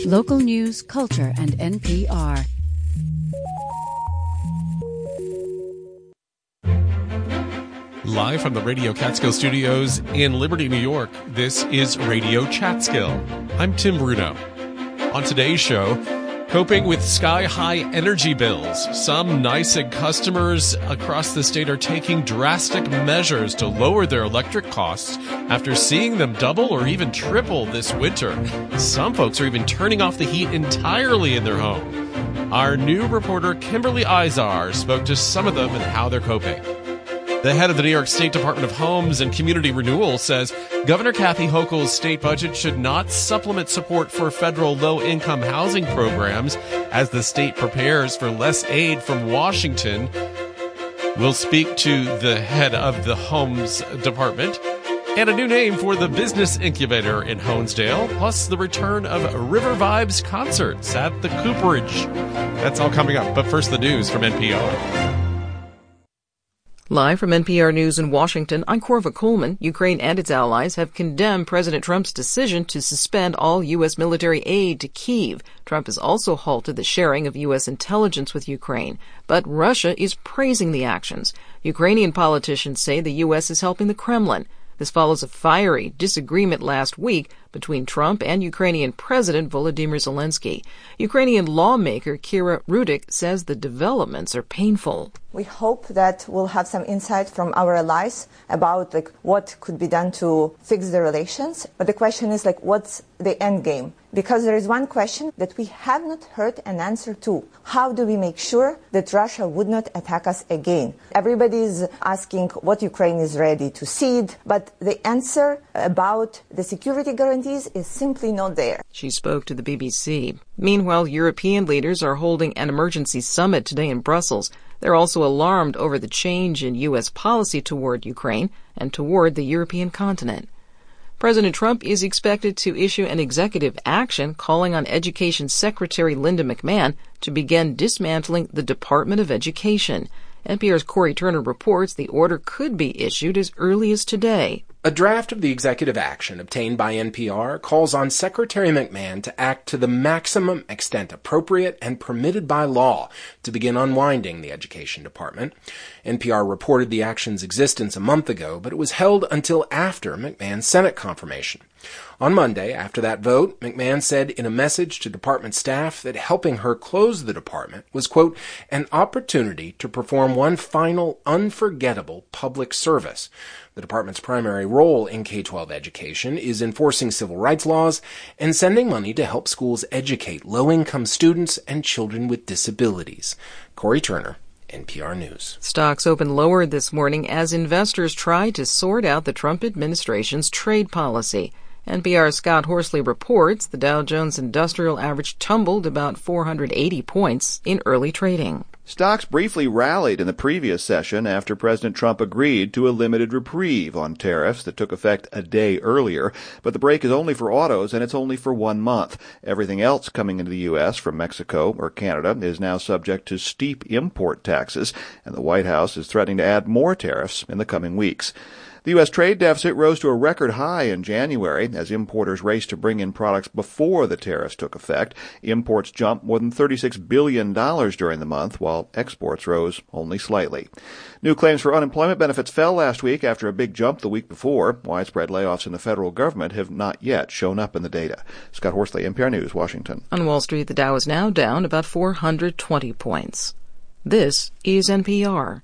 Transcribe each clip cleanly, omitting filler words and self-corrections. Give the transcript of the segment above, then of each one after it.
Local news, culture, and NPR. Live from the Radio Catskill Studios in Liberty, New York, this is Radio Catskill. I'm Tim Bruno. On today's show, coping with sky-high energy bills. Some NYSEG customers across the state are taking drastic measures to lower their electric costs after seeing them double or even triple this winter. Some folks are even turning off the heat entirely in their home. Our new reporter, Kimberly Izar, spoke to some of them and how they're coping. The head of the New York State Department of Homes and Community Renewal says Governor Kathy Hochul's state budget should not supplement support for federal low-income housing programs as the state prepares for less aid from Washington. We'll speak to the head of the Homes Department and a new name for the business incubator in Honesdale, plus the return of River Vibes concerts at the Cooperage. That's all coming up, but first the news from NPR. Live from NPR News in Washington, I'm Korva Coleman. Ukraine and its allies have condemned President Trump's decision to suspend all U.S. military aid to Kyiv. Trump has also halted the sharing of U.S. intelligence with Ukraine. But Russia is praising the actions. Ukrainian politicians say the U.S. is helping the Kremlin. This follows a fiery disagreement last week between Trump and Ukrainian President Volodymyr Zelensky. Ukrainian lawmaker Kira Rudik says the developments are painful. We hope that we'll have some insight from our allies about what could be done to fix the relations. But the question is what's the end game? Because there is one question that we have not heard an answer to. How do we make sure that Russia would not attack us again? Everybody is asking what Ukraine is ready to cede, but the answer about the security guarantees is simply not there. She spoke to the BBC. Meanwhile, European leaders are holding an emergency summit today in Brussels. They're also alarmed over the change in U.S. policy toward Ukraine and toward the European continent. President Trump is expected to issue an executive action calling on Education Secretary Linda McMahon to begin dismantling the Department of Education. NPR's Corey Turner reports the order could be issued as early as today. A draft of the executive action obtained by NPR calls on Secretary McMahon to act to the maximum extent appropriate and permitted by law to begin unwinding the Education Department. NPR reported the action's existence a month ago, but it was held until after McMahon's Senate confirmation. On Monday, after that vote, McMahon said in a message to department staff that helping her close the department was, quote, an opportunity to perform one final unforgettable public service. The department's primary role in K-12 education is enforcing civil rights laws and sending money to help schools educate low-income students and children with disabilities. Corey Turner, NPR News. Stocks opened lower this morning as investors try to sort out the Trump administration's trade policy. NPR's Scott Horsley reports the Dow Jones Industrial Average tumbled about 480 points in early trading. Stocks briefly rallied in the previous session after President Trump agreed to a limited reprieve on tariffs that took effect a day earlier. But the break is only for autos, and it's only for 1 month. Everything else coming into the U.S. from Mexico or Canada is now subject to steep import taxes, and the White House is threatening to add more tariffs in the coming weeks. The U.S. trade deficit rose to a record high in January as importers raced to bring in products before the tariffs took effect. Imports jumped more than $36 billion during the month, while exports rose only slightly. New claims for unemployment benefits fell last week after a big jump the week before. Widespread layoffs in the federal government have not yet shown up in the data. Scott Horsley, NPR News, Washington. On Wall Street, the Dow is now down about 420 points. This is NPR.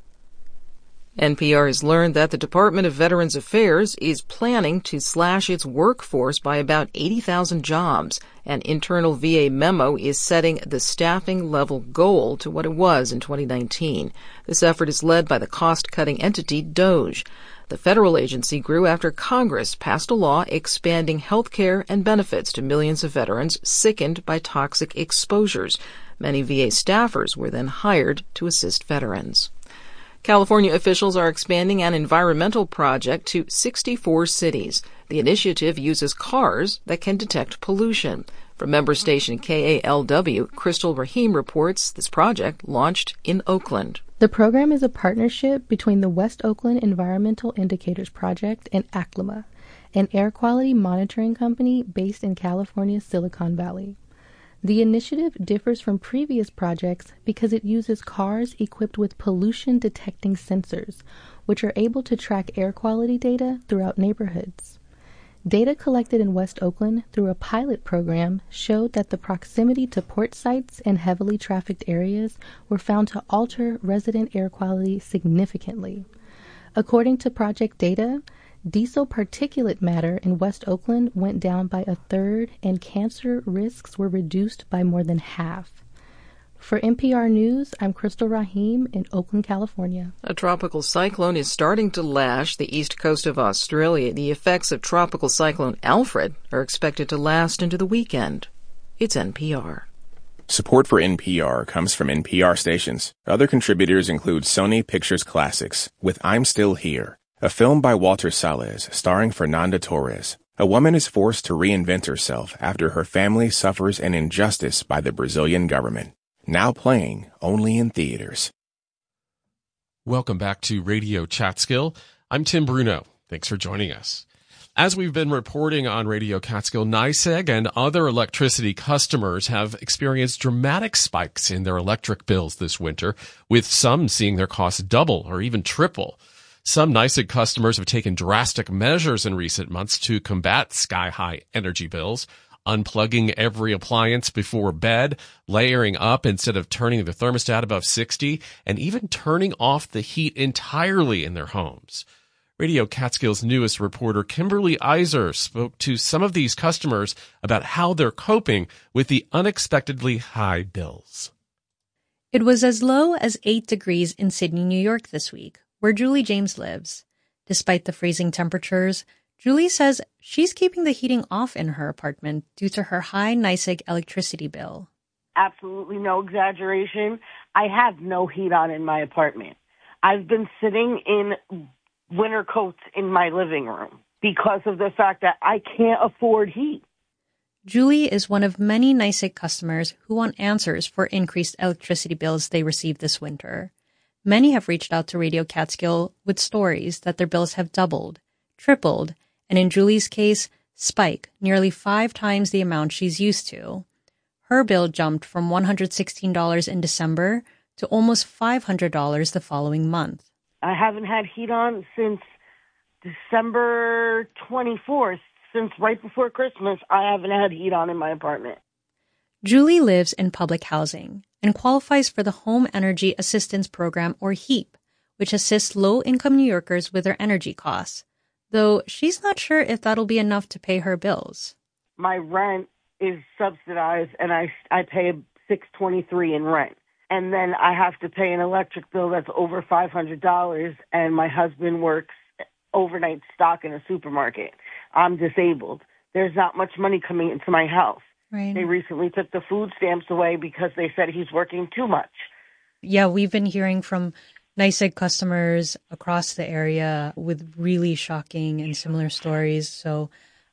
NPR has learned that the Department of Veterans Affairs is planning to slash its workforce by about 80,000 jobs. An internal VA memo is setting the staffing level goal to what it was in 2019. This effort is led by the cost-cutting entity DOGE. The federal agency grew after Congress passed a law expanding health care and benefits to millions of veterans sickened by toxic exposures. Many VA staffers were then hired to assist veterans. California officials are expanding an environmental project to 64 cities. The initiative uses cars that can detect pollution. From member station KALW, Crystal Rahim reports this project launched in Oakland. The program is a partnership between the West Oakland Environmental Indicators Project and ACLIMA. an air quality monitoring company based in California's Silicon Valley. The initiative differs from previous projects because it uses cars equipped with pollution-detecting sensors, which are able to track air quality data throughout neighborhoods. Data collected in West Oakland through a pilot program showed that the proximity to port sites and heavily trafficked areas were found to alter resident air quality significantly. According to project data, diesel particulate matter in West Oakland went down by a third, and cancer risks were reduced by more than half. For NPR News, I'm Crystal Rahim in Oakland, California. A tropical cyclone is starting to lash the east coast of Australia. The effects of Tropical Cyclone Alfred are expected to last into the weekend. It's NPR. Support for NPR comes from NPR stations. Other contributors include Sony Pictures Classics with I'm Still Here, a film by Walter Salles starring Fernanda Torres. A woman is forced to reinvent herself after her family suffers an injustice by the Brazilian government. Now playing only in theaters. Welcome back to Radio Catskill. I'm Tim Bruno. Thanks for joining us. As we've been reporting on Radio Catskill, NYSEG and other electricity customers have experienced dramatic spikes in their electric bills this winter, with some seeing their costs double or even triple. Some NYSEG customers have taken drastic measures in recent months to combat sky-high energy bills, unplugging every appliance before bed, layering up instead of turning the thermostat above 60, and even turning off the heat entirely in their homes. Radio Catskill's newest reporter, Kimberly Iser, spoke to some of these customers about how they're coping with the unexpectedly high bills. It was as low as 8 degrees in Sydney, New York this week, where Julie James lives. Despite the freezing temperatures, Julie says she's keeping the heating off in her apartment due to her high NYSEG electricity bill. Absolutely no exaggeration. I have no heat on in my apartment. I've been sitting in winter coats in my living room because of the fact that I can't afford heat. Julie is one of many NYSEG customers who want answers for increased electricity bills they received this winter. Many have reached out to Radio Catskill with stories that their bills have doubled, tripled, and in Julie's case, spike nearly 5 times the amount she's used to. Her bill jumped from $116 in December to almost $500 the following month. I haven't had heat on since December 24th. Since right before Christmas, I haven't had heat on in my apartment. Julie lives in public housing and qualifies for the Home Energy Assistance Program, or HEAP, which assists low-income New Yorkers with their energy costs, though she's not sure if that'll be enough to pay her bills. My rent is subsidized, and I pay $623 in rent. And then I have to pay an electric bill that's over $500, and my husband works overnight stock in a supermarket. I'm disabled. There's not much money coming into my house. Right. They recently took the food stamps away because they said he's working too much. Yeah, we've been hearing from NYSEG customers across the area with really shocking and similar stories. So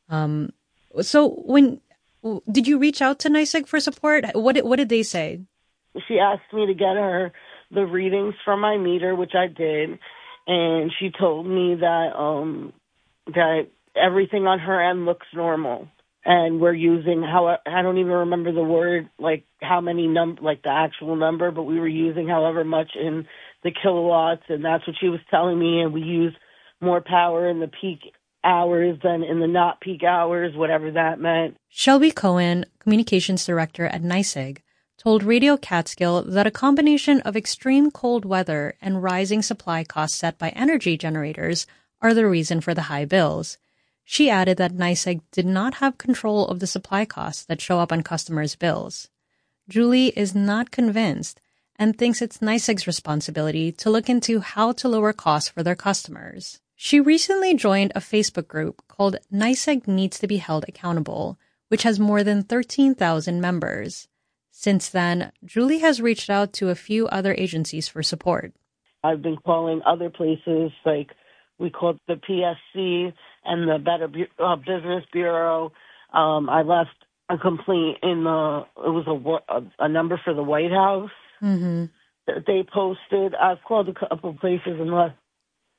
when did you reach out to NYSEG for support? What did they say? She asked me to get her the readings from my meter, which I did, and she told me that that everything on her end looks normal, and we're using I don't even remember the word, like how many like the actual number, but we were using however much in the kilowatts, and that's what she was telling me, and we use more power in the peak hours than in the not peak hours, whatever that meant. Shelby Cohen, communications director at NYSEG, told Radio Catskill that a combination of extreme cold weather and rising supply costs set by energy generators are the reason for the high bills. She added that NYSEG did not have control of the supply costs that show up on customers' bills. Julie is not convinced and thinks it's NYSEG's responsibility to look into how to lower costs for their customers. She recently joined a Facebook group called NYSEG Needs to be Held Accountable, which has more than 13,000 members. Since then, Julie has reached out to a few other agencies for support. I've been calling other places, like we called the PSC and the Better Business Bureau. I left a complaint it was a number for the White House that they posted. I've called a couple places and left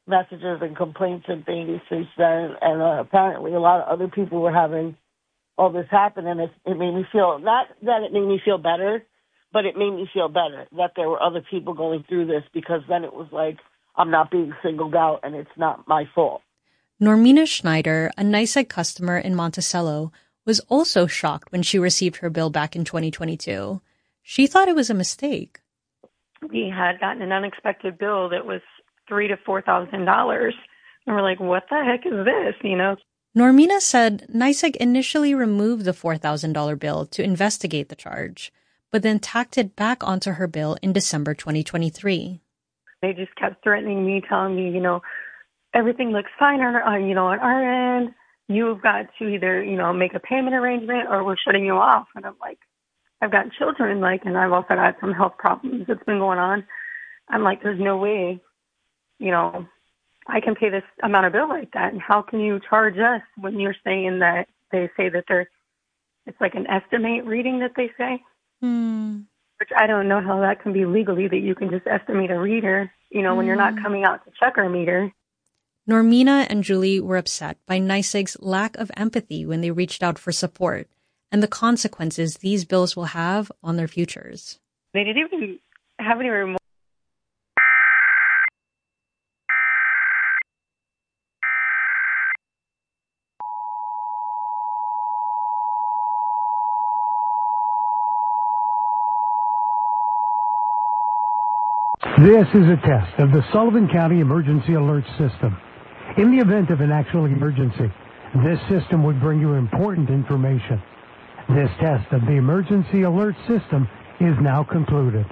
messages and complaints and things since then, and apparently a lot of other people were having all this happen, and it made me feel, not that it made me feel better, but it made me feel better that there were other people going through this, because then it was like, I'm not being singled out and it's not my fault. Normina Schneider, a NYSEG customer in Monticello, was also shocked when she received her bill back in 2022. She thought it was a mistake. We had gotten an unexpected bill that was $3,000 to $4,000. And we're like, what the heck is this, you know? Normina said NYSEG initially removed the $4,000 bill to investigate the charge, but then tacked it back onto her bill in December 2023. They just kept threatening me, telling me, you know, everything looks fine on our end. You've got to either, you know, make a payment arrangement or we're shutting you off. And I'm like, I've got children, and I've also got some health problems that's been going on. I'm like, there's no way, you know, I can pay this amount of bill like that. And how can you charge us when you're saying that they say that it's like an estimate reading that they say? Which I don't know how that can be legally, that you can just estimate a reader, you know, when you're not coming out to check our meter. Normina and Julie were upset by NYSEG's lack of empathy when they reached out for support and the consequences these bills will have on their futures. They didn't even have any remorse. This is a test of the Sullivan County Emergency Alert System. In the event of an actual emergency, this system would bring you important information. This test of the Emergency Alert System is now concluded.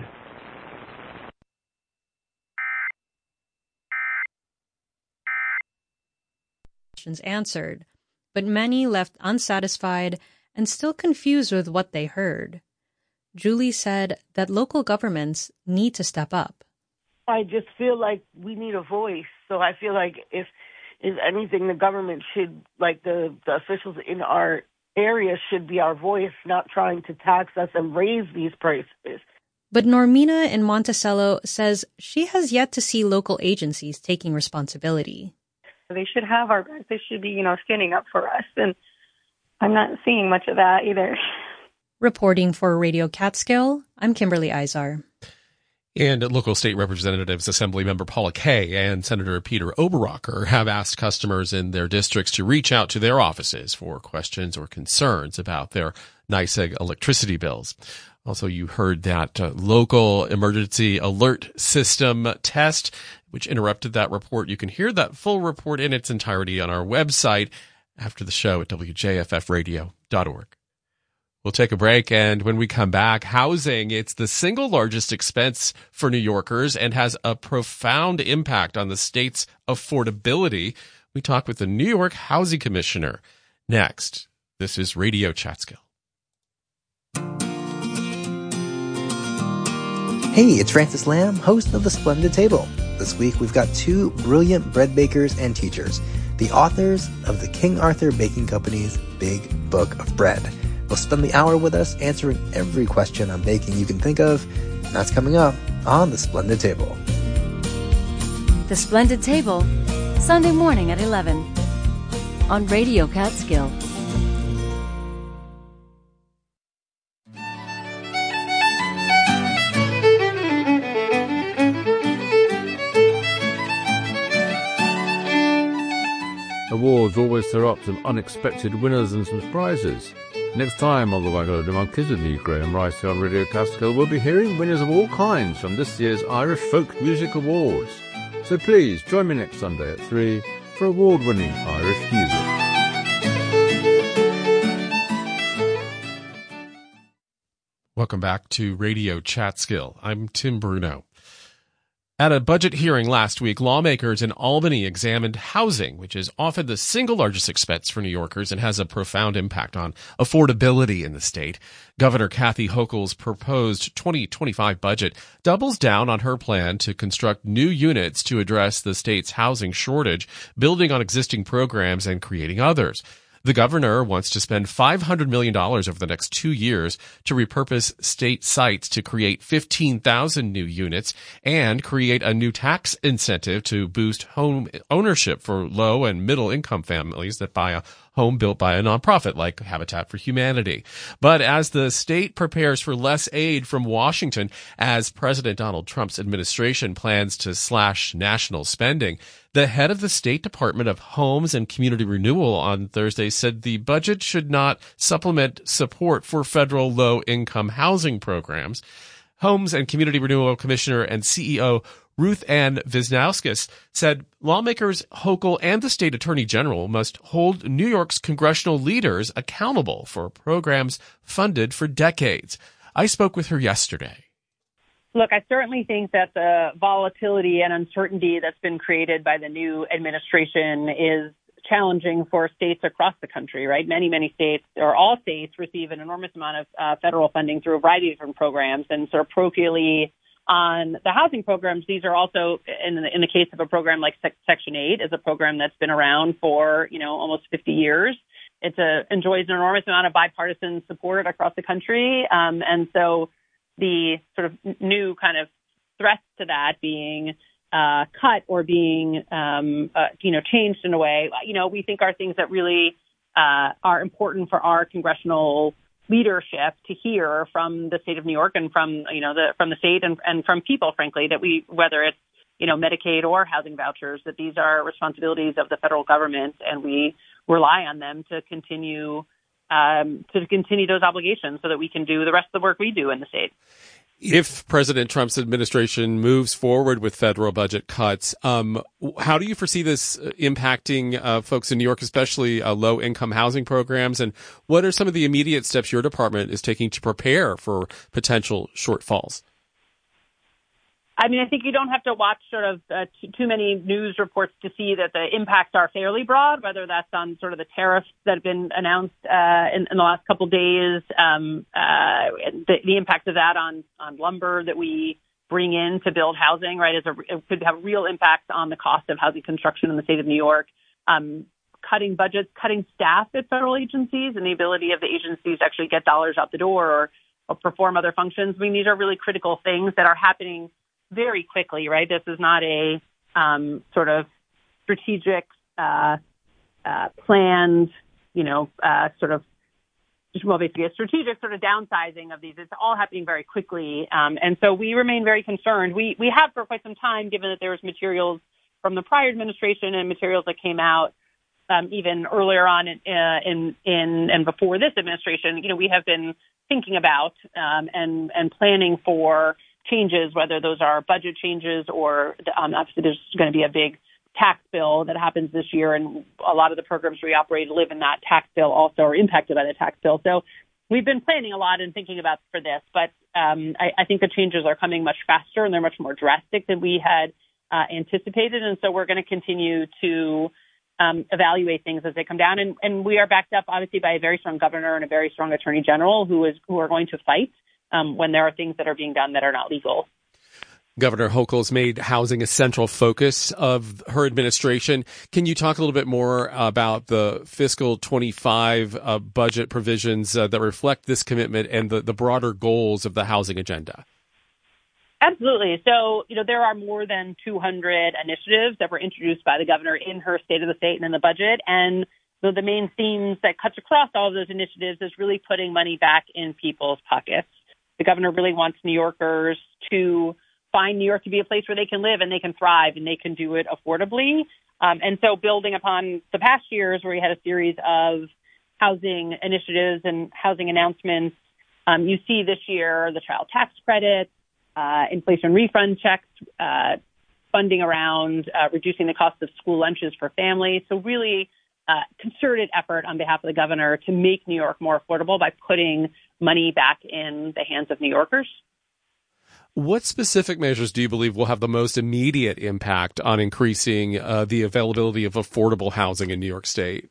Questions answered, but many left unsatisfied and still confused with what they heard. Julie said that local governments need to step up. I just feel like we need a voice. So I feel like if anything, the government should, like the officials in our area should be our voice, not trying to tax us and raise these prices. But Normina in Monticello says she has yet to see local agencies taking responsibility. They should have our back. They should be, you know, standing up for us. And I'm not seeing much of that either. Reporting for Radio Catskill, I'm Kimberly Izar. And local state representatives, Assemblymember Paula Kay and Senator Peter Oberrocker have asked customers in their districts to reach out to their offices for questions or concerns about their NYSEG electricity bills. Also, you heard that local emergency alert system test, which interrupted that report. You can hear that full report in its entirety on our website after the show at wjffradio.org. We'll take a break, and when we come back, housing, it's the single largest expense for New Yorkers and has a profound impact on the state's affordability. We talk with the New York Housing Commissioner next. This is Radio Catskill. Hey, it's Francis Lamb, host of The Splendid Table. This week we've got two brilliant bread bakers and teachers, the authors of the King Arthur Baking Company's Big Book of Bread. They'll spend the hour with us answering every question on baking you can think of, and that's coming up on The Splendid Table. The Splendid Table, Sunday morning at 11 on Radio Catskill. Awards always throw up some unexpected winners and some prizes. Next time on the Waggle of Monkeys with me, Graham Rice, here on Radio Catskill, we'll be hearing winners of all kinds from this year's Irish Folk Music Awards. So please join me next Sunday at 3 for award-winning Irish music. Welcome back to Radio Catskill. I'm Tim Bruno. At a budget hearing last week, lawmakers in Albany examined housing, which is often the single largest expense for New Yorkers and has a profound impact on affordability in the state. Governor Kathy Hochul's proposed 2025 budget doubles down on her plan to construct new units to address the state's housing shortage, building on existing programs and creating others. The governor wants to spend $500 million over the next 2 years to repurpose state sites to create 15,000 new units and create a new tax incentive to boost home ownership for low and middle income families that buy a home built by a nonprofit like Habitat for Humanity. But as the state prepares for less aid from Washington, as President Donald Trump's administration plans to slash national spending, the head of the State Department of Homes and Community Renewal on Thursday said the budget should not supplement support for federal low-income housing programs. Homes and Community Renewal Commissioner and CEO Ruth Ann Wisniewski said lawmakers Hochul and the state attorney general must hold New York's congressional leaders accountable for programs funded for decades. I spoke with her yesterday. Look, I certainly think that the volatility and uncertainty that's been created by the new administration is challenging for states across the country, right? Many states, or all states, receive an enormous amount of federal funding through a variety of different programs, and sort of parochially on the housing programs, these are also, in the case of a program like Section 8, is a program that's been around for, almost 50 years. It enjoys an enormous amount of bipartisan support across the country. And so the sort of new kind of threats to that being cut or being, changed in a way, we think are things that really are important for our congressional leadership to hear from the state of New York and from the state and from people, frankly, that whether it's Medicaid or housing vouchers, that these are responsibilities of the federal government, and we rely on them to continue those obligations so that we can do the rest of the work we do in the state. If President Trump's administration moves forward with federal budget cuts, how do you foresee this impacting folks in New York, especially low-income housing programs? And what are some of the immediate steps your department is taking to prepare for potential shortfalls? I mean, I think you don't have to watch sort of too many news reports to see that the impacts are fairly broad, whether that's on sort of the tariffs that have been announced in the last couple of days, the impact of that on lumber that we bring in to build housing, right, it could have real impact on the cost of housing construction in the state of New York. Cutting budgets, cutting staff at federal agencies, and the ability of the agencies to actually get dollars out the door or perform other functions. I mean, these are really critical things that are happening very quickly, right? This is not a sort of strategic, planned, basically a strategic sort of downsizing of these. It's all happening very quickly. And so we remain very concerned. We have for quite some time, given that there was materials from the prior administration and materials that came out even earlier on and before this administration, we have been thinking about and planning for changes, whether those are budget changes or obviously there's going to be a big tax bill that happens this year, and a lot of the programs we operate live in that tax bill also are impacted by the tax bill. So we've been planning a lot and thinking about for this, but I think the changes are coming much faster and they're much more drastic than we had anticipated, and so we're going to continue to evaluate things as they come down, and we are backed up obviously by a very strong governor and a very strong attorney general who are going to fight when there are things that are being done that are not legal. Governor Hochul's made housing a central focus of her administration. Can you talk a little bit more about the fiscal 25 budget provisions that reflect this commitment and the broader goals of the housing agenda? Absolutely. So, there are more than 200 initiatives that were introduced by the governor in her State of the State and in the budget. And the main themes that cuts across all of those initiatives is really putting money back in people's pockets. The governor really wants New Yorkers to find New York to be a place where they can live and they can thrive and they can do it affordably. And so building upon the past years where we had a series of housing initiatives and housing announcements, you see this year the child tax credit, inflation refund checks, funding around reducing the cost of school lunches for families. So really concerted effort on behalf of the governor to make New York more affordable by putting money back in the hands of New Yorkers. What specific measures do you believe will have the most immediate impact on increasing the availability of affordable housing in New York State?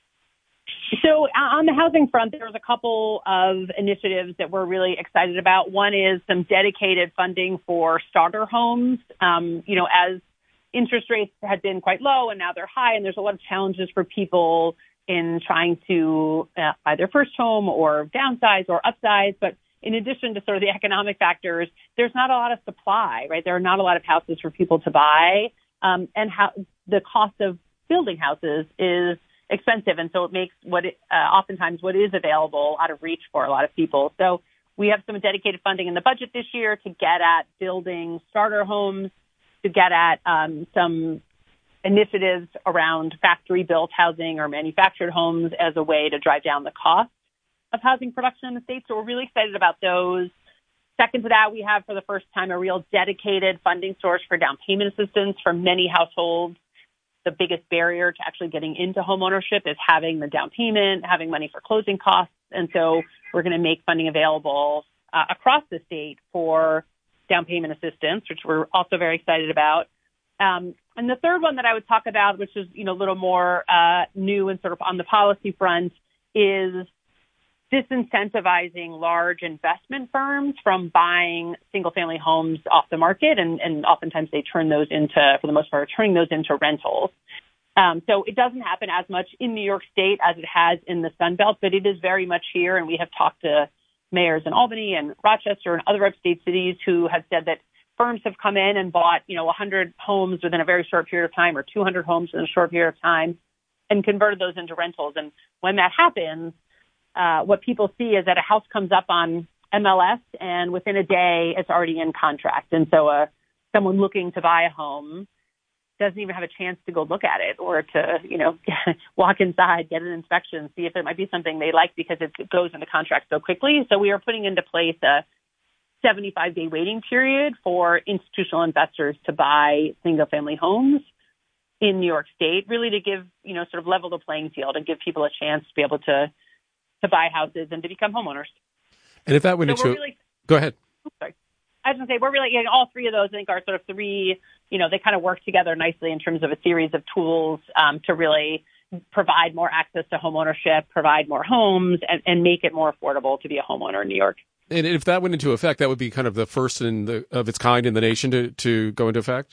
So on the housing front, there's a couple of initiatives that we're really excited about. One is some dedicated funding for starter homes. As interest rates had been quite low and now they're high, and there's a lot of challenges for people in trying to buy their first home or downsize or upsize. But in addition to sort of the economic factors, there's not a lot of supply, right? There are not a lot of houses for people to buy. And how the cost of building houses is expensive. And so it makes oftentimes what is available out of reach for a lot of people. So we have some dedicated funding in the budget this year to get at building starter homes, to get at some initiatives around factory-built housing or manufactured homes as a way to drive down the cost of housing production in the state. So we're really excited about those. Second to that, we have for the first time a real dedicated funding source for down payment assistance for many households. The biggest barrier to actually getting into homeownership is having the down payment, having money for closing costs. And so we're going to make funding available across the state for down payment assistance, which we're also very excited about. And the third one that I would talk about, which is, a little more new and sort of on the policy front, is disincentivizing large investment firms from buying single-family homes off the market, and oftentimes they turn those into, for the most part, turning those into rentals. So it doesn't happen as much in New York State as it has in the Sun Belt, but it is very much here, and we have talked to mayors in Albany and Rochester and other upstate cities who have said that firms have come in and bought, 100 homes within a very short period of time or 200 homes in a short period of time and converted those into rentals. And when that happens, what people see is that a house comes up on MLS and within a day it's already in contract. And so someone looking to buy a home doesn't even have a chance to go look at it or to, walk inside, get an inspection, see if it might be something they like because it goes into contract so quickly. So we are putting into place a 75-day waiting period for institutional investors to buy single-family homes in New York State, really to give, sort of level the playing field and give people a chance to be able to buy houses and to become homeowners. And if that went into... Go ahead. Sorry. I was going to say, we're really, all three of those, I think, are sort of three, they kind of work together nicely in terms of a series of tools to really provide more access to homeownership, provide more homes, and make it more affordable to be a homeowner in New York. And if that went into effect, that would be kind of the first of its kind in the nation to go into effect?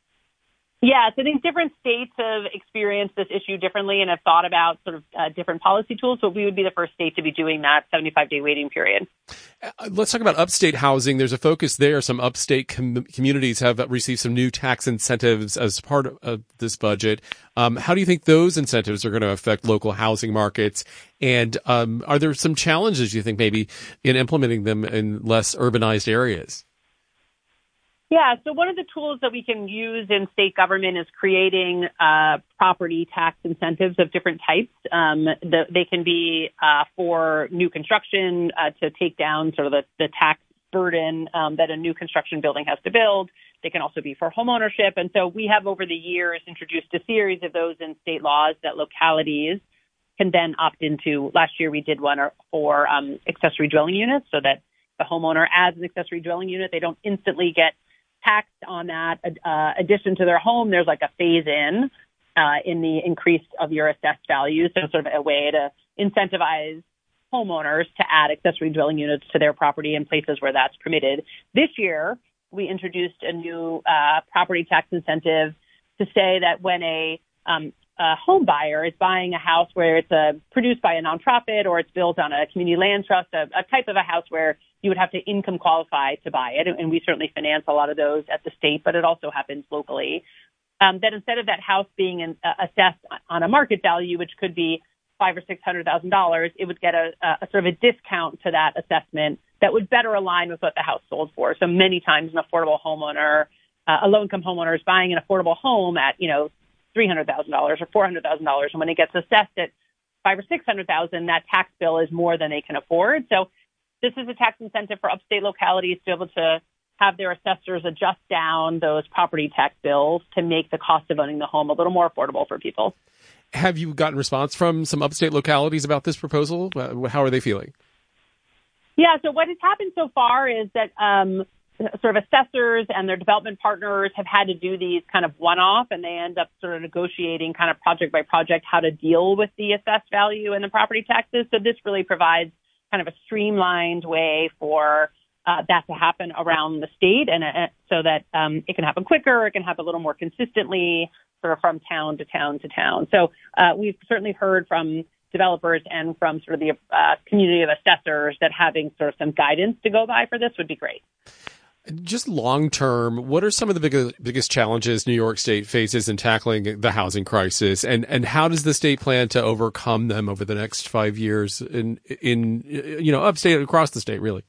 Yeah, so I think different states have experienced this issue differently and have thought about sort of different policy tools, but we would be the first state to be doing that 75-day waiting period. Let's talk about upstate housing. There's a focus there. Some upstate communities have received some new tax incentives as part of this budget. How do you think those incentives are going to affect local housing markets? And are there some challenges, you think, maybe in implementing them in less urbanized areas? Yeah, so one of the tools that we can use in state government is creating property tax incentives of different types. They can be for new construction to take down sort of the tax burden that a new construction building has to build. They can also be for homeownership. And so we have over the years introduced a series of those in state laws that localities can then opt into. Last year we did one for accessory dwelling units so that the homeowner adds an accessory dwelling unit. They don't instantly get taxed on that addition to their home. There's like a phase in the increase of your assessed value. So sort of a way to incentivize homeowners to add accessory dwelling units to their property in places where that's permitted. This year, we introduced a new property tax incentive to say that when a home buyer is buying a house where it's produced by a nonprofit or it's built on a community land trust, a type of a house where you would have to income qualify to buy it. And we certainly finance a lot of those at the state, but it also happens locally. That instead of that house being assessed on a market value, which could be $500,000 or $600,000, it would get a sort of a discount to that assessment that would better align with what the house sold for. So many times an affordable homeowner, a low-income homeowner is buying an affordable home at, $300,000 or $400,000. And when it gets assessed at $500,000 or $600,000, that tax bill is more than they can afford. So this is a tax incentive for upstate localities to be able to have their assessors adjust down those property tax bills to make the cost of owning the home a little more affordable for people. Have you gotten response from some upstate localities about this proposal? How are they feeling? Yeah, so what has happened so far is that sort of assessors and their development partners have had to do these kind of one-off, and they end up sort of negotiating kind of project by project how to deal with the assessed value and the property taxes. So this really provides kind of a streamlined way for that to happen around the state, and so that it can happen quicker, it can happen a little more consistently, sort of from town to town to town. So we've certainly heard from developers and from sort of the community of assessors that having sort of some guidance to go by for this would be great. Just long term, what are some of the biggest challenges New York State faces in tackling the housing crisis, and how does the state plan to overcome them over the next 5 years in upstate, across the state, really?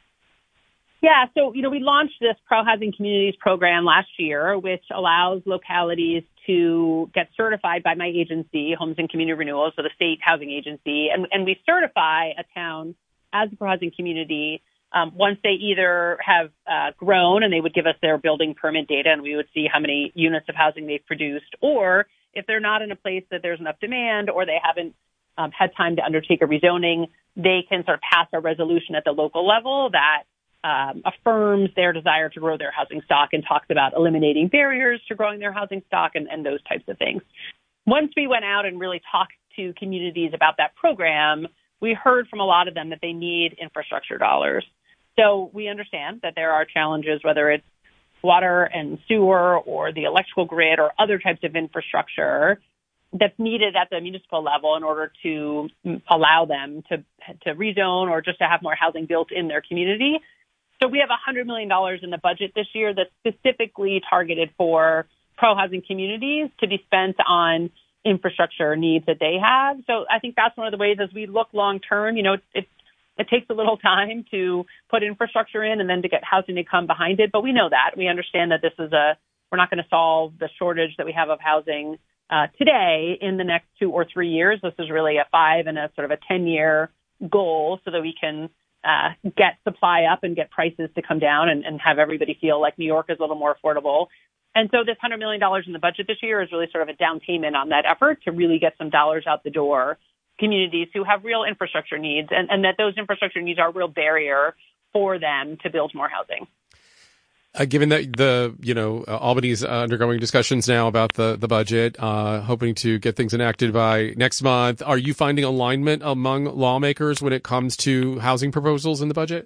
Yeah, so, we launched this Pro-Housing Communities program last year, which allows localities to get certified by my agency, Homes and Community Renewal, so the state housing agency, and we certify a town as a pro-housing community once they either have grown and they would give us their building permit data and we would see how many units of housing they've produced, or if they're not in a place that there's enough demand or they haven't had time to undertake a rezoning, they can sort of pass a resolution at the local level that affirms their desire to grow their housing stock and talks about eliminating barriers to growing their housing stock and those types of things. Once we went out and really talked to communities about that program, we heard from a lot of them that they need infrastructure dollars. So we understand that there are challenges, whether it's water and sewer or the electrical grid or other types of infrastructure that's needed at the municipal level in order to allow them to rezone or just to have more housing built in their community. So we have $100 million in the budget this year that's specifically targeted for pro-housing communities to be spent on infrastructure needs that they have. So I think that's one of the ways as we look long term, it takes a little time to put infrastructure in and then to get housing to come behind it. But we know that. We understand that we're not going to solve the shortage that we have of housing today in the next 2 or 3 years. This is really a 5 and a sort of a 10-year goal so that we can get supply up and get prices to come down and have everybody feel like New York is a little more affordable. And so this $100 million in the budget this year is really sort of a down payment on that effort to really get some dollars out the door communities who have real infrastructure needs and that those infrastructure needs are a real barrier for them to build more housing. Given that Albany's undergoing discussions now about the budget, hoping to get things enacted by next month, are you finding alignment among lawmakers when it comes to housing proposals in the budget?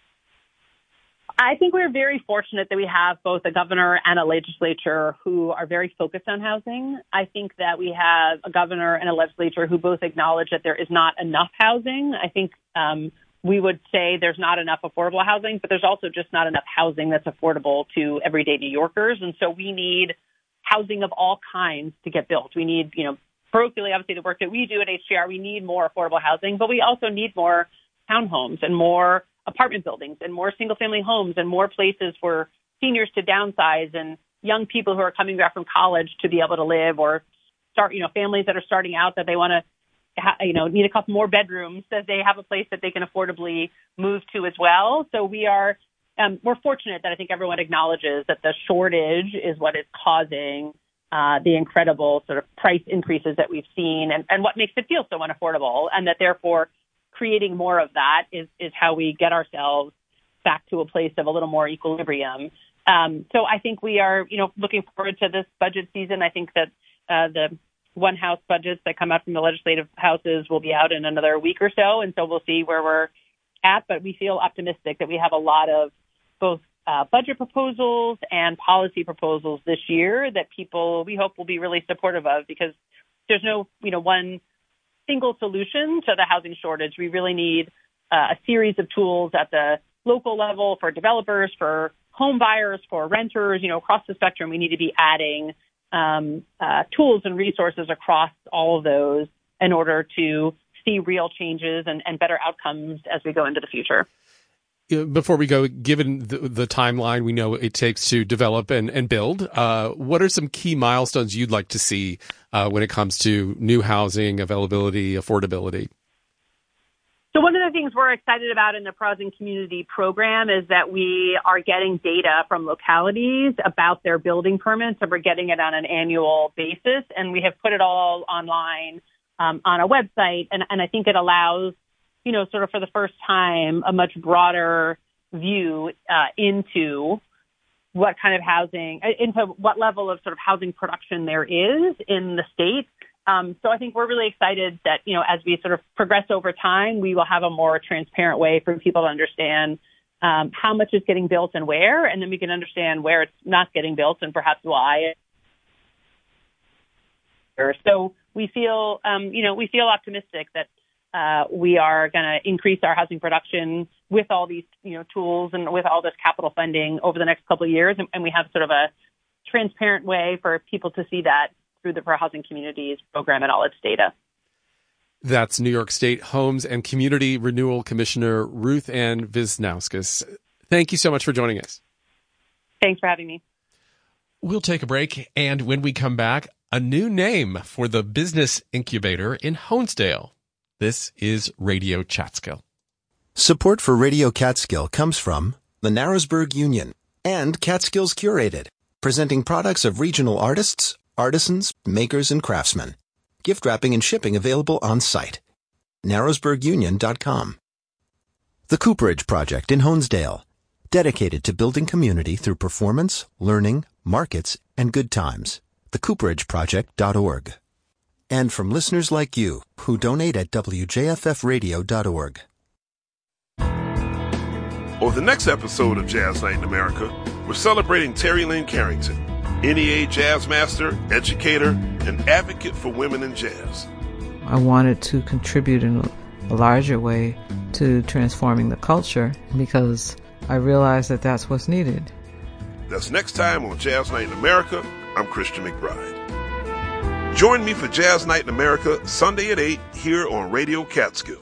I think we're very fortunate that we have both a governor and a legislature who are very focused on housing. I think that we have a governor and a legislature who both acknowledge that there is not enough housing. I think we would say there's not enough affordable housing, but there's also just not enough housing that's affordable to everyday New Yorkers. And so we need housing of all kinds to get built. We need, parochially, obviously, the work that we do at HCR, we need more affordable housing, but we also need more townhomes and more apartment buildings and more single-family homes and more places for seniors to downsize and young people who are coming back from college to be able to live or start, families that are starting out that they want to need a couple more bedrooms, that they have a place that they can affordably move to as well. So we're fortunate that I think everyone acknowledges that the shortage is what is causing the incredible sort of price increases that we've seen and what makes it feel so unaffordable, and that therefore creating more of that is how we get ourselves back to a place of a little more equilibrium. So I think we are, looking forward to this budget season. I think that the one house budgets that come out from the legislative houses will be out in another week or so. And so we'll see where we're at. But we feel optimistic that we have a lot of both budget proposals and policy proposals this year that people, we hope, will be really supportive of, because there's no, one single solution to the housing shortage. We really need a series of tools at the local level for developers, for home buyers, for renters, across the spectrum. We need to be adding tools and resources across all of those in order to see real changes and better outcomes as we go into the future. Before we go, given the timeline we know it takes to develop and build, what are some key milestones you'd like to see when it comes to new housing availability, affordability? So one of the things we're excited about in the Pro-Housing Community Program is that we are getting data from localities about their building permits, and we're getting it on an annual basis. And we have put it all online on a website. And I think it allows, sort of for the first time, a much broader view into what kind of housing, into what level of sort of housing production there is in the state. So I think we're really excited that, as we sort of progress over time, we will have a more transparent way for people to understand how much is getting built and where, and then we can understand where it's not getting built and perhaps why. year. So we feel, we feel optimistic that we are going to increase our housing production with all these, tools and with all this capital funding over the next couple of years. And we have sort of a transparent way for people to see that through the Pro Housing Communities program and all its data. That's New York State Homes and Community Renewal Commissioner Ruth Ann Wisnauskas. Thank you so much for joining us. Thanks for having me. We'll take a break, and when we come back, a new name for the business incubator in Honesdale. This is Radio Catskill. Support for Radio Catskill comes from the Narrowsburg Union and Catskills Curated, presenting products of regional artists, artisans, makers, and craftsmen. Gift wrapping and shipping available on site. Narrowsburgunion.com. The Cooperage Project in Honesdale, dedicated to building community through performance, learning, markets, and good times. TheCooperageProject.org. And from listeners like you who donate at WJFFradio.org. On the next episode of Jazz Night in America, we're celebrating Terry Lynn Carrington, NEA jazz master, educator, and advocate for women in jazz. I wanted to contribute in a larger way to transforming the culture because I realized that that's what's needed. That's next time on Jazz Night in America. I'm Christian McBride. Join me for Jazz Night in America, Sunday at 8 here on Radio Catskill.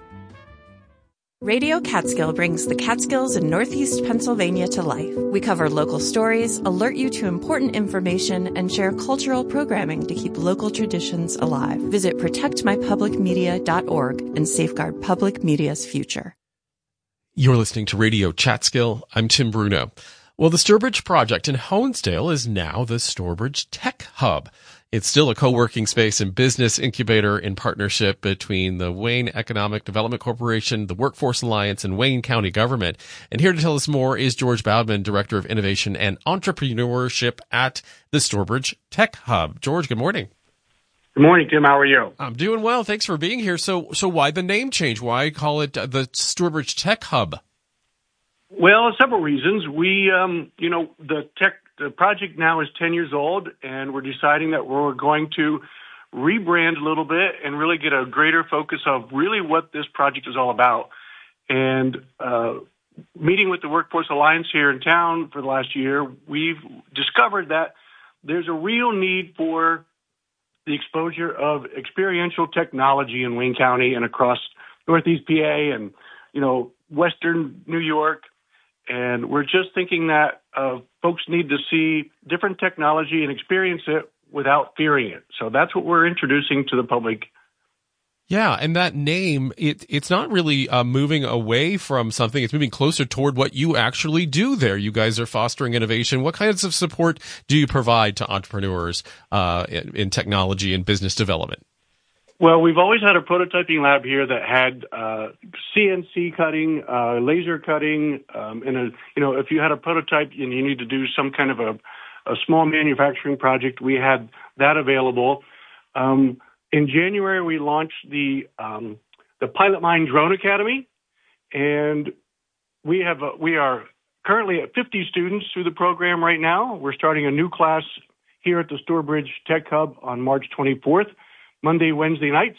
Radio Catskill brings the Catskills in Northeast Pennsylvania to life. We cover local stories, alert you to important information, and share cultural programming to keep local traditions alive. Visit protectmypublicmedia.org and safeguard public media's future. You're listening to Radio Catskill. I'm Tim Bruno. Well, the Sturbridge Project in Honesdale is now the Sturbridge Tech Hub. It's still a co-working space and business incubator in partnership between the Wayne Economic Development Corporation, the Workforce Alliance, and Wayne County government. And here to tell us more is George Boudman, Director of Innovation and Entrepreneurship at the Sturbridge Tech Hub. George, good morning. Good morning, Tim. How are you? I'm doing well. Thanks for being here. So why the name change? Why call it the Sturbridge Tech Hub? Well, several reasons. We, the project now is 10 years old, and we're deciding that we're going to rebrand a little bit and really get a greater focus of really what this project is all about. And meeting with the Workforce Alliance here in town for the last year, we've discovered that there's a real need for the exposure of experiential technology in Wayne County and across Northeast PA and, Western New York. And we're just thinking that folks need to see different technology and experience it without fearing it. So that's what we're introducing to the public. Yeah, and that name, it's not really moving away from something. It's moving closer toward what you actually do there. You guys are fostering innovation. What kinds of support do you provide to entrepreneurs in technology and business development? Well, we've always had a prototyping lab here that had CNC cutting, laser cutting, and if you had a prototype and you need to do some kind of a small manufacturing project, we had that available. In January, we launched the Pilot Mind Drone Academy, and we are currently at 50 students through the program right now. We're starting a new class here at the Sturbridge Tech Hub on March 24th. Monday, Wednesday nights.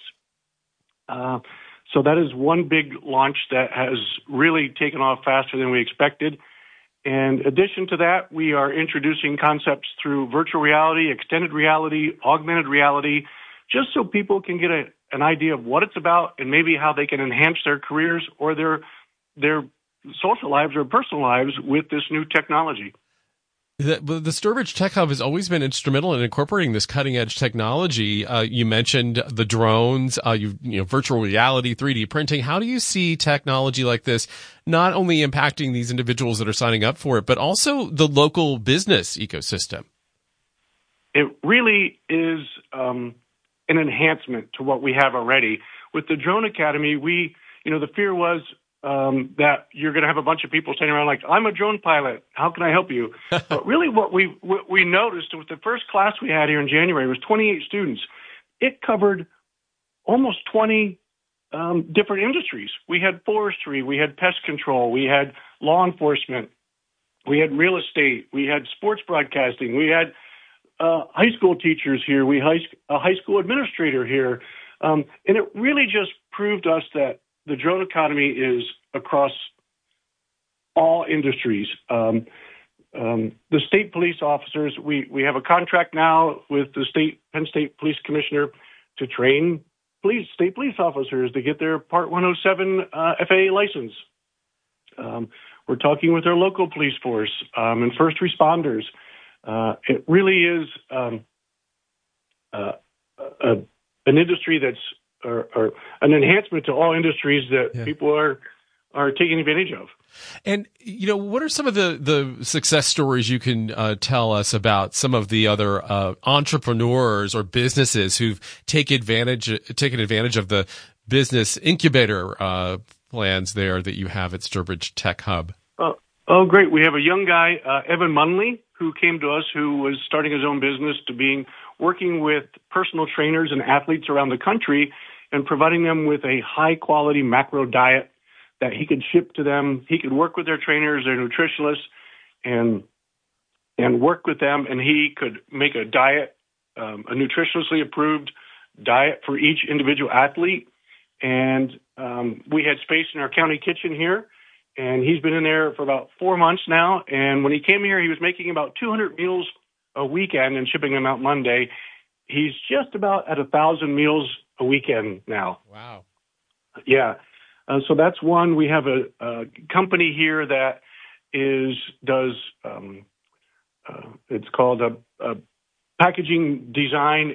So that is one big launch that has really taken off faster than we expected. In addition to that, we are introducing concepts through virtual reality, extended reality, augmented reality, just so people can get an idea of what it's about and maybe how they can enhance their careers or their social lives or personal lives with this new technology. The Sturbridge Tech Hub has always been instrumental in incorporating this cutting-edge technology. You mentioned the drones, virtual reality, 3D printing. How do you see technology like this not only impacting these individuals that are signing up for it, but also the local business ecosystem? It really is an enhancement to what we have already. With the Drone Academy, the fear was that you're going to have a bunch of people standing around like, I'm a drone pilot. How can I help you? But really what we noticed with the first class we had here in January was 28 students. It covered almost 20 different industries. We had forestry, we had pest control, we had law enforcement, we had real estate, we had sports broadcasting, we had high school teachers here. We a high school administrator here. And it really just proved to us that the drone economy is across all industries. The state police officers, we have a contract now with the Penn State Police Commissioner to train state police officers to get their Part 107 FAA license. We're talking with our local police force and first responders. It really is an industry that's or an enhancement to all industries that people are taking advantage of. And, what are some of the success stories you can tell us about some of the other entrepreneurs or businesses who've taken advantage of the business incubator plans there that you have at Sturbridge Tech Hub? Oh, great. We have a young guy, Evan Munley, who came to us, who was starting his own business working with personal trainers and athletes around the country and providing them with a high-quality macro diet that he could ship to them. He could work with their trainers, their nutritionists, and work with them, and he could make a diet, a nutritionally approved diet for each individual athlete. And we had space in our county kitchen here, and he's been in there for about 4 months now. And when he came here, he was making about 200 meals a weekend and shipping them out Monday. He's just about at 1,000 meals a weekend now. Wow. Yeah. So that's one. We have a company here that does it's called a packaging design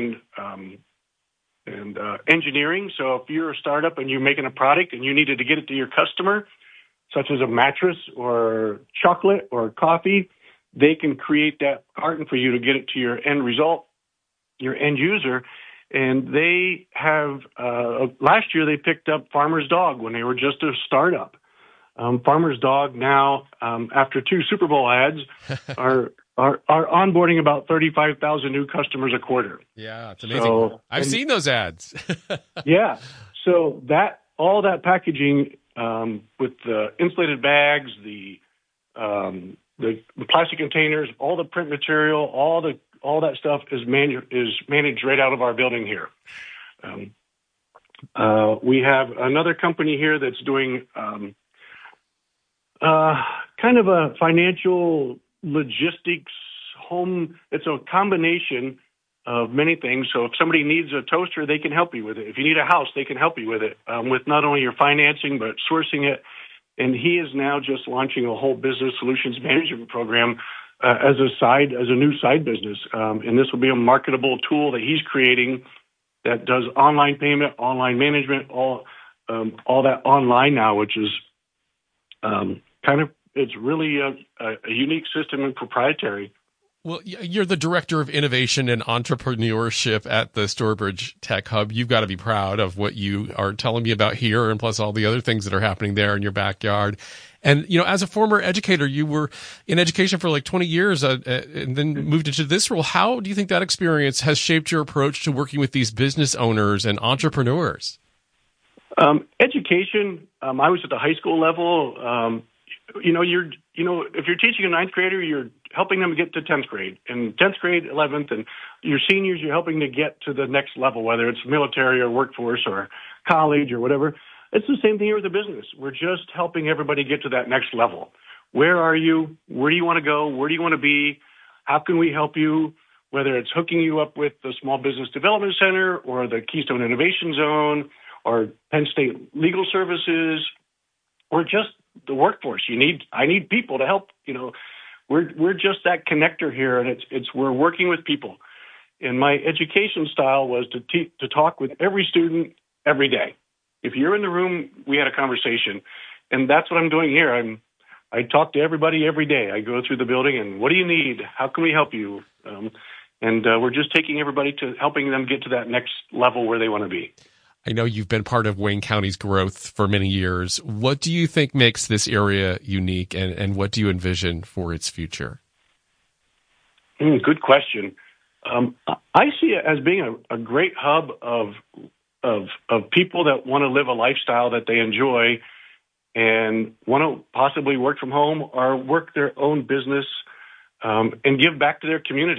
and engineering. So if you're a startup and you're making a product and you needed to get it to your customer, such as a mattress or chocolate or coffee, they can create that carton for you to get it to your end result, your end user. And they have, last year they picked up Farmer's Dog when they were just a startup. Farmer's Dog now, after 2 Super Bowl ads, are onboarding about 35,000 new customers a quarter. Yeah, it's amazing. I've seen those ads. Yeah. So all that packaging, with the insulated bags, the plastic containers, all the print material, all that stuff is managed right out of our building here. We have another company here that's doing kind of a financial logistics home. It's a combination of many things. So if somebody needs a toaster, they can help you with it. If you need a house, they can help you with it, with not only your financing, but sourcing it. And he is now just launching a whole business solutions management program as a new side business. And this will be a marketable tool that he's creating that does online payment, online management, all that online now, which is it's really a unique system and proprietary. Well, you're the Director of Innovation and Entrepreneurship at the Sturbridge Tech Hub. You've got to be proud of what you are telling me about here, and plus all the other things that are happening there in your backyard. And, as a former educator, you were in education for like 20 years and then moved into this role. How do you think that experience has shaped your approach to working with these business owners and entrepreneurs? Education, I was at the high school level. If you're teaching a 9th grader, you're helping them get to 10th grade, and 10th grade, 11th, and your seniors, you're helping to get to the next level, whether it's military or workforce or college or whatever. It's the same thing here with the business. We're just helping everybody get to that next level. Where are you? Where do you want to go? Where do you want to be? How can we help you? Whether it's hooking you up with the Small Business Development Center or the Keystone Innovation Zone or Penn State Legal Services or just the workforce. I need people to help. We're just that connector here, and we're working with people. And my education style was to talk with every student every day. If you're in the room, we had a conversation, and that's what I'm doing here. I talk to everybody every day. I go through the building, and what do you need? How can we help you? And we're just taking everybody to helping them get to that next level where they want to be. I know you've been part of Wayne County's growth for many years. What do you think makes this area unique, and what do you envision for its future? Good question. I see it as being a great hub of people that want to live a lifestyle that they enjoy and want to possibly work from home or work their own business and give back to their community.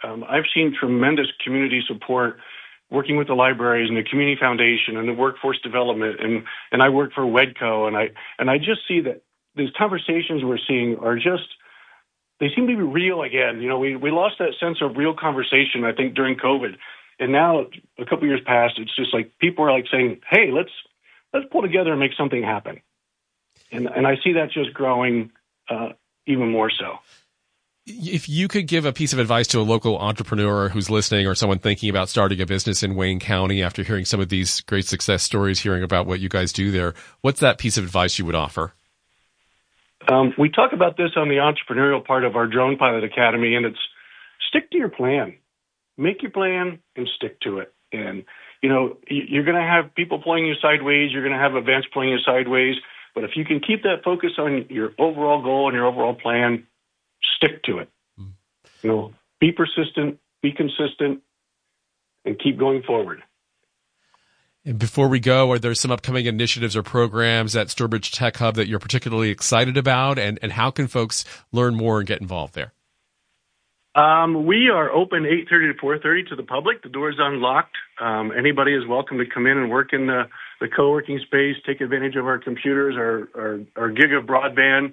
I've seen tremendous community support working with the libraries and the community foundation and the workforce development, and I work for WEDCO, and I just see that these conversations we're seeing are just, they seem to be real again. You know, we lost that sense of real conversation, I think, during COVID. And now, a couple years past, it's just like people are like saying, hey, let's pull together and make something happen. And I see that just growing even more so. If you could give a piece of advice to a local entrepreneur who's listening or someone thinking about starting a business in Wayne County after hearing some of these great success stories, hearing about what you guys do there, what's that piece of advice you would offer? We talk about this on the entrepreneurial part of our Drone Pilot Academy, and it's stick to your plan. Make your plan and stick to it. And, you know, you're going to have people pulling you sideways. You're going to have events pulling you sideways. But if you can keep that focus on your overall goal and your overall plan, stick to it. You know, be persistent, be consistent, and keep going forward. And before we go, are there some upcoming initiatives or programs at Stourbridge Tech Hub that you're particularly excited about? And how can folks learn more and get involved there? We are open 8:30 to 4:30 to the public. The door is unlocked. Anybody is welcome to come in and work in the co-working space, take advantage of our computers, our gig of broadband.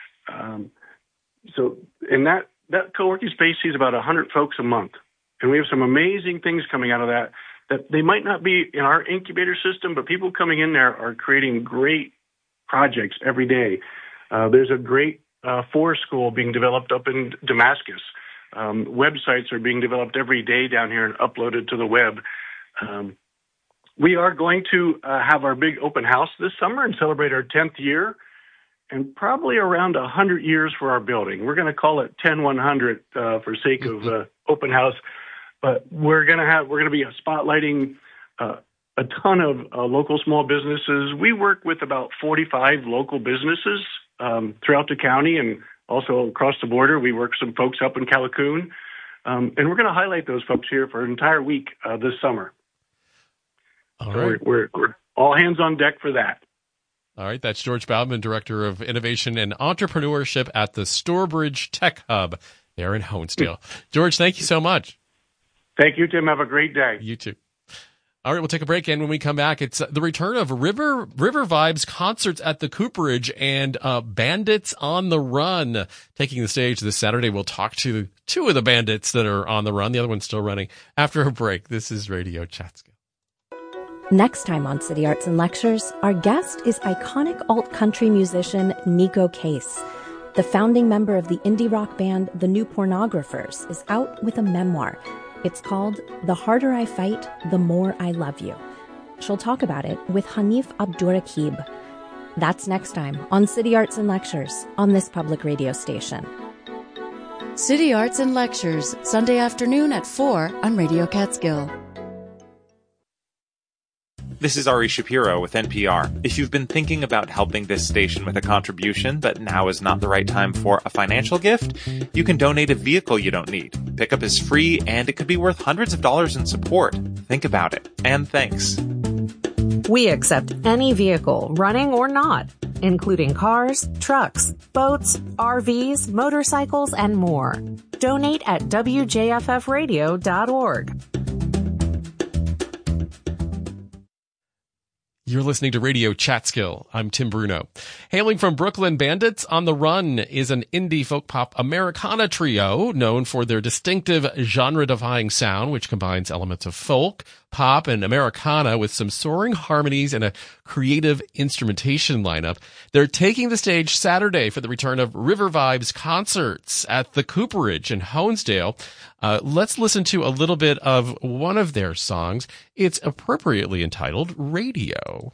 So in that co-working space sees about 100 folks a month. And we have some amazing things coming out of that they might not be in our incubator system, but people coming in there are creating great projects every day. There's a great forest school being developed up in Damascus. Websites are being developed every day down here and uploaded to the web. We are going to have our big open house this summer and celebrate our 10th year, and probably around 100 years for our building. We're going to call it 10-100 for sake of open house, but we're going to be spotlighting a ton of local small businesses. We work with about 45 local businesses throughout the county and also across the border. We work some folks up in Callicoon, and we're going to highlight those folks here for an entire week this summer. All right. We're all hands on deck for that. All right. That's George Bauman, Director of Innovation and Entrepreneurship at the Stourbridge Tech Hub there in Honesdale. George, thank you so much. Thank you, Tim. Have a great day. You too. All right, we'll take a break, and when we come back, it's the return of River Vibes concerts at the Cooperage and Bandits on the Run taking the stage this Saturday. We'll talk to two of the bandits that are on the run. The other one's still running. After a break, this is Radio Chatskill. Next time on City Arts and Lectures, our guest is iconic alt-country musician Neko Case. The founding member of the indie rock band The New Pornographers is out with a memoir. It's called The Harder I Fight, The More I Love You. She'll talk about it with Hanif Abdurraqib. That's next time on City Arts and Lectures on this public radio station. City Arts and Lectures, Sunday afternoon at 4 on Radio Catskill. This is Ari Shapiro with NPR. If you've been thinking about helping this station with a contribution, but now is not the right time for a financial gift, you can donate a vehicle you don't need. Pickup is free, and it could be worth hundreds of dollars in support. Think about it. And thanks. We accept any vehicle, running or not, including cars, trucks, boats, RVs, motorcycles, and more. Donate at wjffradio.org. You're listening to Radio Chatskill. I'm Tim Bruno. Hailing from Brooklyn, Bandits on the Run is an indie folk pop Americana trio known for their distinctive genre-defying sound, which combines elements of folk, pop, and Americana with some soaring harmonies and a creative instrumentation lineup. They're taking the stage Saturday for the return of River Vibes concerts at the Cooperage in Honesdale. Let's listen to a little bit of one of their songs. It's appropriately entitled Radio.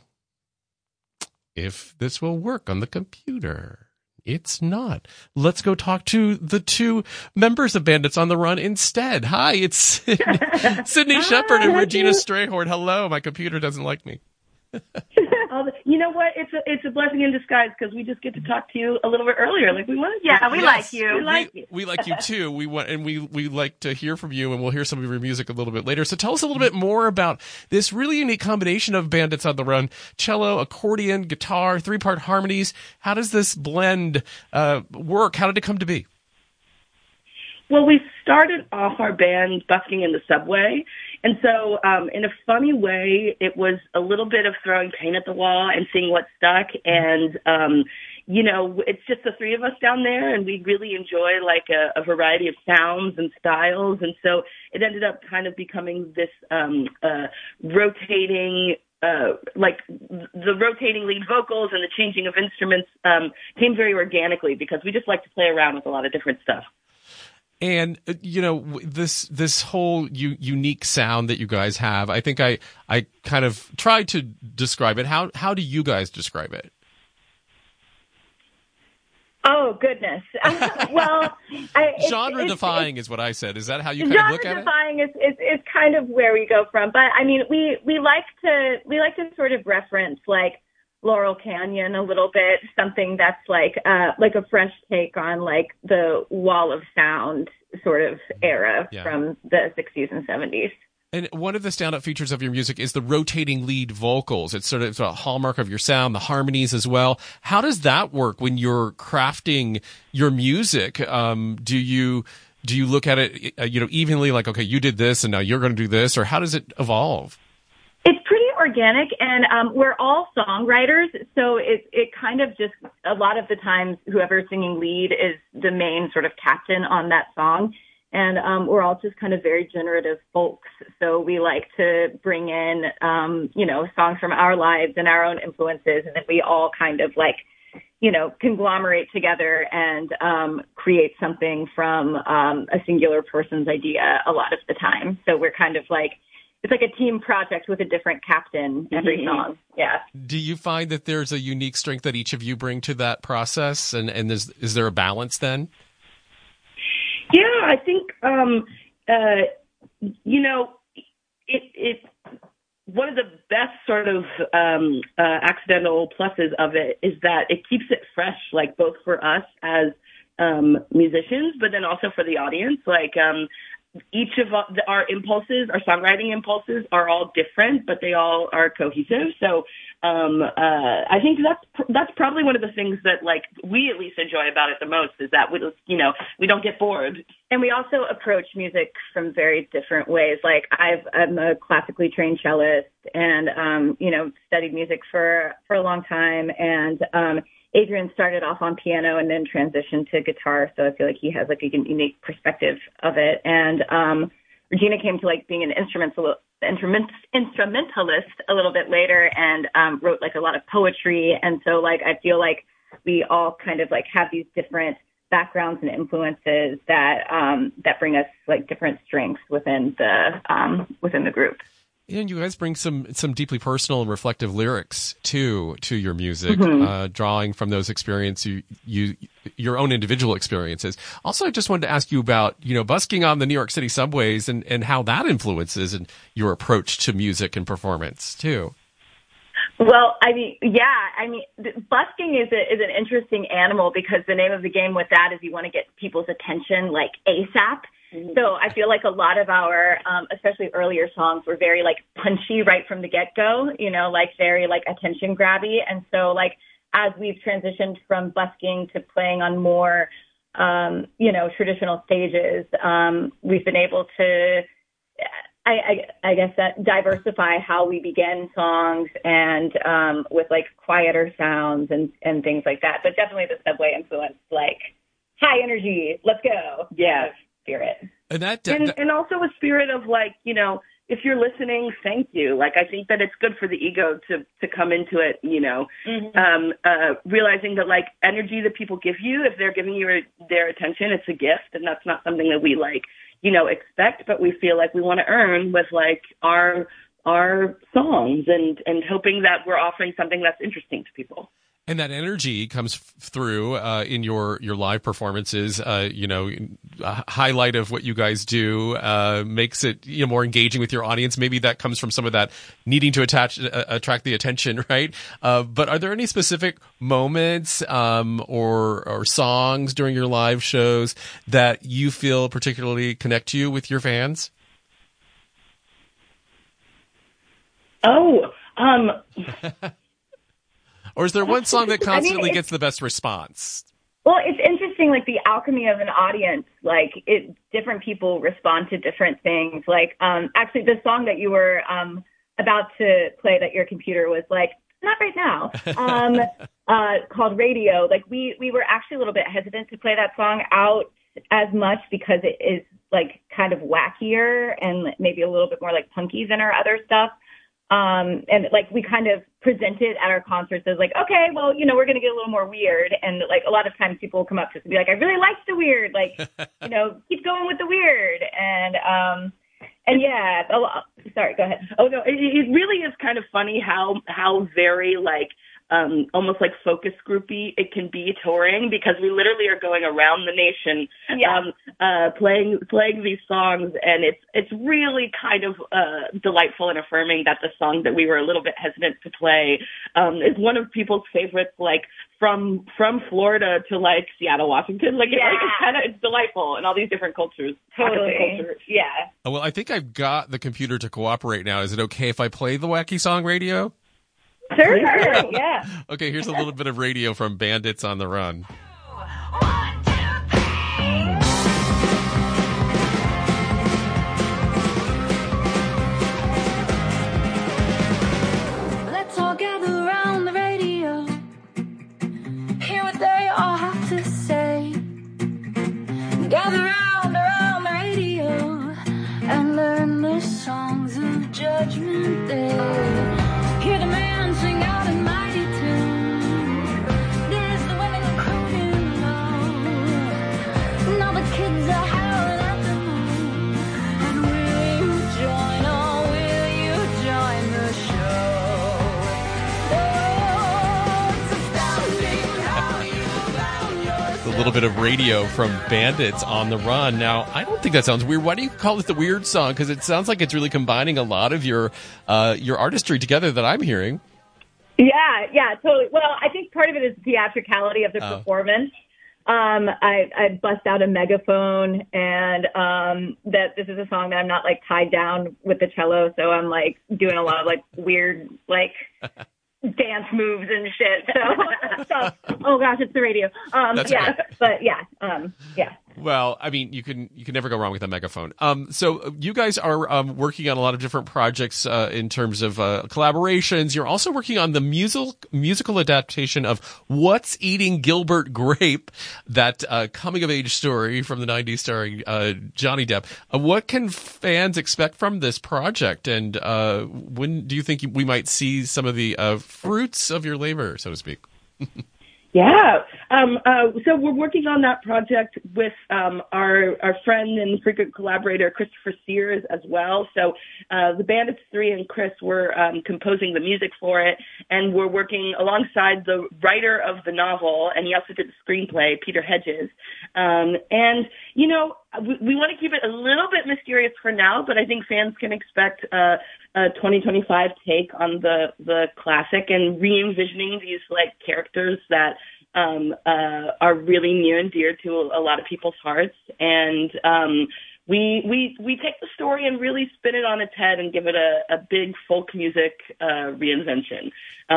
If this will work on the computer. It's not. Let's go talk to the two members of Bandits on the Run instead. Hi, it's Sydney Shepard and Regina Strayhorn. Hello, my computer doesn't like me. You know what? It's a blessing in disguise because we just get to talk to you a little bit earlier. Like we want. Yeah, we like you. We like you too. We like to hear from you, and we'll hear some of your music a little bit later. So tell us a little bit more about this really unique combination of Bandits on the Run: cello, accordion, guitar, 3-part harmonies. How does this blend work? How did it come to be? Well, we started off our band busking in the subway. And so in a funny way, it was a little bit of throwing paint at the wall and seeing what stuck. And, it's just the three of us down there, and we really enjoy like a variety of sounds and styles. And so it ended up kind of becoming this rotating the rotating lead vocals and the changing of instruments came very organically because we just like to play around with a lot of different stuff. And, this whole unique sound that you guys have, I think I kind of tried to describe it. How do you guys describe it? Oh, goodness. Well, genre-defying is what I said. Is that how you kind of look at it? Genre-defying is kind of where we go from. But, I mean, we like to sort of reference, like, Laurel Canyon a little bit, something that's like a fresh take on like the wall of sound sort of era from the 60s and 70s. And one of the standout features of your music is the rotating lead vocals. It's sort of a hallmark of your sound, the harmonies as well. How does that work when you're crafting your music? Do you look at it, evenly, like, okay, you did this and now you're going to do this, or how does it evolve? It's pretty organic, and we're all songwriters, so it kind of just, a lot of the times, whoever's singing lead is the main sort of captain on that song, and we're all just kind of very generative folks, so we like to bring in, songs from our lives and our own influences, and then we all kind of like, conglomerate together and create something from a singular person's idea a lot of the time, so we're kind of like, it's like a team project with a different captain every song. Yeah. Do you find that there's a unique strength that each of you bring to that process? And is there a balance then? Yeah, I think, it one of the best sort of accidental pluses of it is that it keeps it fresh, like both for us as musicians, but then also for the audience. Like, each of our impulses, our songwriting impulses, are all different, but they all are cohesive. So I think that's probably one of the things that, like, we at least enjoy about it the most is that we don't get bored. And we also approach music from very different ways. Like I'm a classically trained cellist, and studied music for a long time, and Adrian started off on piano and then transitioned to guitar, so I feel like he has like a unique perspective of it. And Regina came to like being an instrumentalist a little bit later, and wrote like a lot of poetry. And so like I feel like we all kind of like have these different backgrounds and influences that bring us like different strengths within the group. And you guys bring some deeply personal and reflective lyrics to your music, drawing from those experiences, your own individual experiences. Also, I just wanted to ask you about, busking on the New York City subways and how that influences your approach to music and performance too. Well, busking is an interesting animal because the name of the game with that is you want to get people's attention like ASAP. So I feel like a lot of our, especially earlier songs, were very like punchy right from the get-go, like very like attention grabby. And so like as we've transitioned from busking to playing on more, traditional stages, we've been able to, I guess that diversify how we begin songs and with like quieter sounds and things like that. But definitely the subway influence, like high energy, let's go. Yeah. Spirit. And also a spirit of like, if you're listening, thank you. Like, I think that it's good for the ego to come into it, realizing that like energy that people give you, if they're giving you their attention, it's a gift, and that's not something that we like, expect, but we feel like we want to earn with like our songs and hoping that we're offering something that's interesting to people. And that energy comes through in your live performances. A highlight of what you guys do makes it more engaging with your audience. Maybe that comes from some of that needing to attract the attention, right? But are there any specific moments or songs during your live shows that you feel particularly connect you with your fans? Or is there one song that constantly gets the best response? Well, it's interesting, like the alchemy of an audience, like different people respond to different things. Like, actually the song that you were, about to play that your computer was like, not right now, called Radio. Like we were actually a little bit hesitant to play that song out as much because it is like kind of wackier and maybe a little bit more like punky than our other stuff. And like we kind of presented at our concerts as like, okay, well, you know, we're going to get a little more weird. And like a lot of times people will come up to us and be like, I really like the weird, like, you know, keep going with the weird. And yeah, sorry, go ahead. Oh no, it really is kind of funny how very like, almost like focus groupy it can be touring, because we literally are going around the nation, playing these songs, and it's really kind of delightful and affirming that the song that we were a little bit hesitant to play is one of people's favorites, like from Florida to like Seattle, Washington. Like it's delightful in all these different cultures. Totally. Yeah. Oh, well, I think I've got the computer to cooperate now. Is it okay if I play the wacky song Radio? Sure, yeah. Okay, here's a little bit of Radio from Bandits on the Run. Let's all gather around the radio, hear what they all have to say. Gather around the radio and learn the songs of Judgment Day. Hear the man sing out a mighty tune. There's the women crooning along. Now the kids are howling at the moon. And will you join, or will you join the show? Oh, it's astounding how you found yourself. A little bit of Radio from Bandits on the Run. Now, I don't think that sounds weird. Why do you call it the weird song? Because it sounds like it's really combining a lot of your artistry together that I'm hearing. Yeah, totally. Well, I think part of it is the theatricality of the performance. I bust out a megaphone, and that this is a song that I'm not like tied down with the cello, so I'm like doing a lot of like weird like dance moves and shit. So oh gosh, it's the radio. That's yeah, right. but yeah. Well, I mean, you can never go wrong with a megaphone. So you guys are working on a lot of different projects in terms of collaborations. You're also working on the musical adaptation of What's Eating Gilbert Grape, that coming of age story from the 90s starring Johnny Depp. What can fans expect from this project, and when do you think we might see some of the fruits of your labor, so to speak? Yeah. So we're working on that project with our friend and frequent collaborator, Christopher Sears, as well. So the Bandits 3 and Chris were composing the music for it, and we're working alongside the writer of the novel, and he also did the screenplay, Peter Hedges. And, you know, we want to keep it a little bit mysterious for now, but I think fans can expect a 2025 take on the classic, and re-envisioning these like characters that are really near and dear to a lot of people's hearts. And we take the story and really spin it on its head and give it a big folk music reinvention.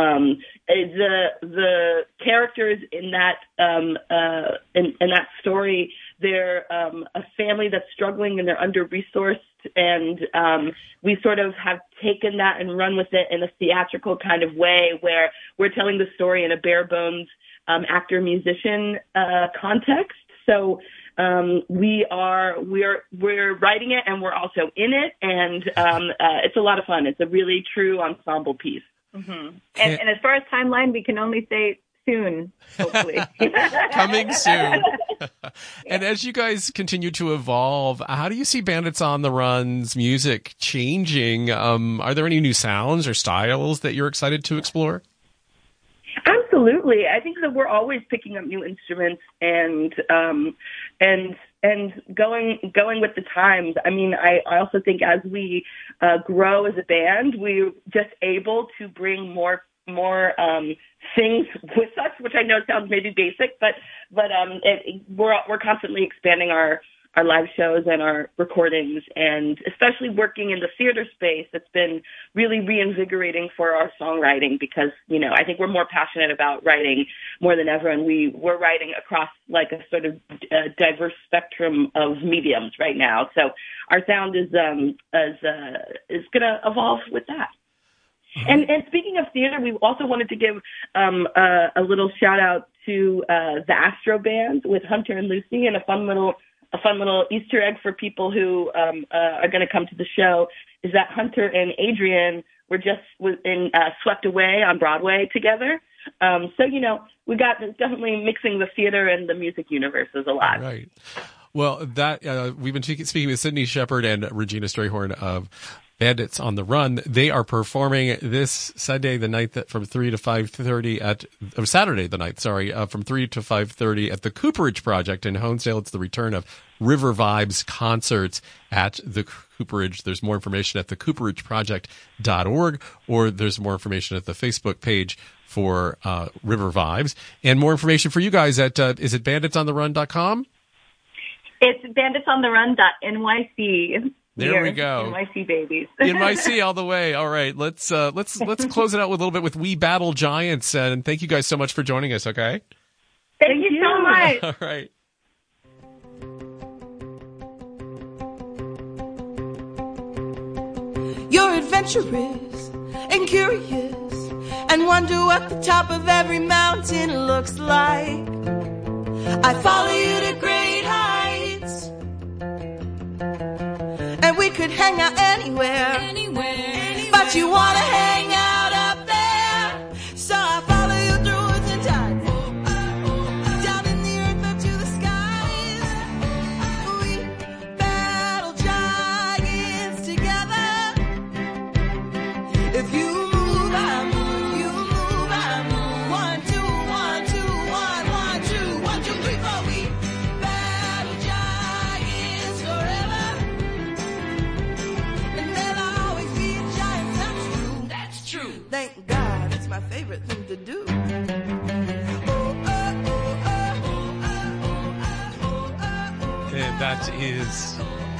The characters in that in that story, they're a family that's struggling and they're under-resourced, and we sort of have taken that and run with it in a theatrical kind of way, where we're telling the story in a bare-bones actor-musician context. So we're writing it, and we're also in it, and it's a lot of fun. It's a really true ensemble piece. Mm-hmm. And as far as timeline, we can only say soon, hopefully. Coming soon. And as you guys continue to evolve, how do you see Bandits on the Run's music changing? Are there any new sounds or styles that you're excited to explore? Absolutely. I think that we're always picking up new instruments and going with the times. I mean, I also think as we grow as a band, we're just able to bring more things with us, which I know sounds maybe basic, but we're constantly expanding our live shows and our recordings, and especially working in the theater space, it's been really reinvigorating for our songwriting because, I think we're more passionate about writing more than ever, and we're writing across like a sort of diverse spectrum of mediums right now. So our sound is going to evolve with that. And speaking of theater, we also wanted to give a little shout out to the Astro Band with Hunter and Lucy, and a fun little Easter egg for people who are going to come to the show is that Hunter and Adrian were just in Swept Away on Broadway together. So we got definitely mixing the theater and the music universes a lot. Right. Well, that we've been speaking with Sydney Shepherd and Regina Strayhorn of Bandits on the Run. They are performing this Sunday the 9th from 3 to 5:30 Saturday the 9th, from 3 to 5:30 at the Cooperage Project in Honesdale. It's the return of River Vibes concerts at the Cooperage. There's more information at thecooperageproject.org, or there's more information at the Facebook page for River Vibes, and more information for you guys at is it banditsontherun.com? It's banditsontheRun.nyc. There we go. NYC babies. NYC all the way. All right. Let's close it out with a little bit with We Battle Giants. And thank you guys so much for joining us. Okay. Thank you so much. All right. You're adventurous and curious and wonder what the top of every mountain looks like. I follow you to great heights, and we could hang out anywhere. But you wanna hang out up there, so I follow you through woods and tides, down in the earth up to the skies. We battle giants together. If you move, I move. You move, I move. 1, 2, 1, 2, 1, 1, 2, 1, 2, 3, 4. We battle giants forever. Thank God, it's my favorite thing to do. And that is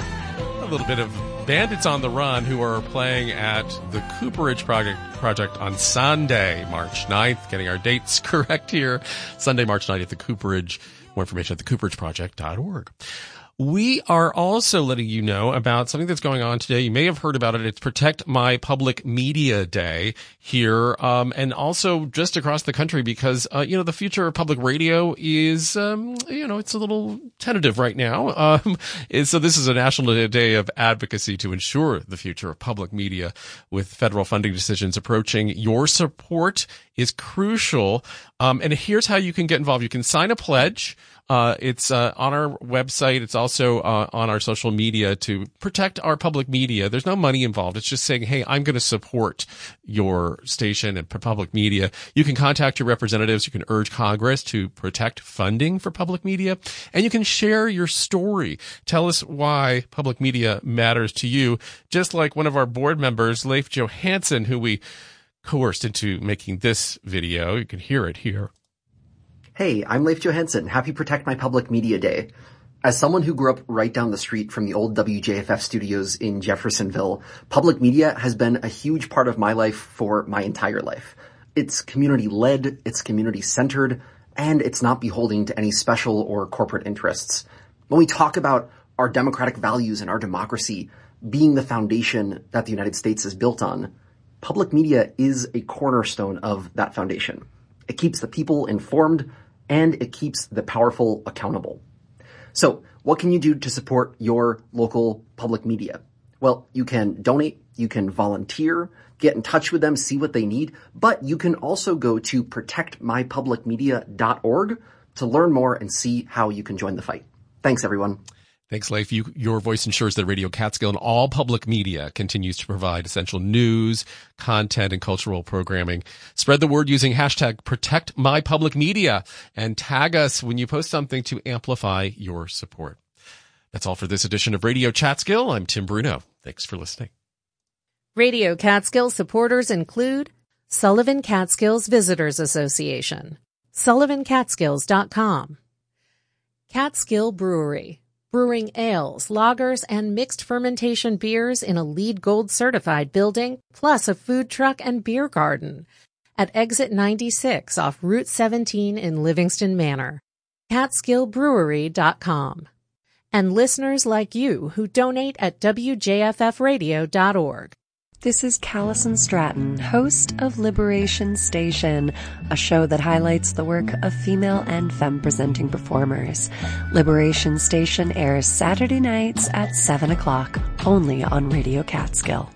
a little bit of Bandits on the Run, who are playing at the Cooperage Project on Sunday, March 9th. Getting our dates correct here. Sunday, March 9th at the Cooperage. More information at thecooperageproject.org. We are also letting you know about something that's going on today. You may have heard about it. It's Protect My Public Media Day here, and also just across the country because, the future of public radio is, it's a little tentative right now. So this is a National Day of Advocacy to ensure the future of public media with federal funding decisions approaching. Your support is crucial. And here's how you can get involved. You can sign a pledge. It's on our website. It's also on our social media to protect our public media. There's no money involved. It's just saying, hey, I'm going to support your station and public media. You can contact your representatives. You can urge Congress to protect funding for public media, and you can share your story. Tell us why public media matters to you, just like one of our board members, Leif Johansson, who we coerced into making this video. You can hear it here. Hey, I'm Leif Johansson. Happy Protect My Public Media Day. As someone who grew up right down the street from the old WJFF studios in Jeffersonville, public media has been a huge part of my life for my entire life. It's community-led, it's community-centered, and it's not beholden to any special or corporate interests. When we talk about our democratic values and our democracy being the foundation that the United States is built on, public media is a cornerstone of that foundation. It keeps the people informed, and it keeps the powerful accountable. So, what can you do to support your local public media? Well, you can donate, you can volunteer, get in touch with them, see what they need, but you can also go to protectmypublicmedia.org to learn more and see how you can join the fight. Thanks, everyone. Thanks, Leif. Your voice ensures that Radio Catskill and all public media continues to provide essential news, content, and cultural programming. Spread the word using hashtag ProtectMyPublicMedia and tag us when you post something to amplify your support. That's all for this edition of Radio Catskill. I'm Tim Bruno. Thanks for listening. Radio Catskill supporters include Sullivan Catskills Visitors Association, SullivanCatskills.com, Catskill Brewery, brewing ales, lagers, and mixed fermentation beers in a LEED Gold certified building, plus a food truck and beer garden. At Exit 96 off Route 17 in Livingston Manor. CatskillBrewery.com. And listeners like you who donate at WJFFradio.org. This is Callison Stratton, host of Liberation Station, a show that highlights the work of female and femme-presenting performers. Liberation Station airs Saturday nights at 7 o'clock, only on Radio Catskill.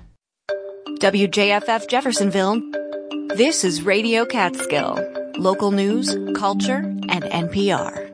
WJFF Jeffersonville. This is Radio Catskill. Local news, culture, and NPR.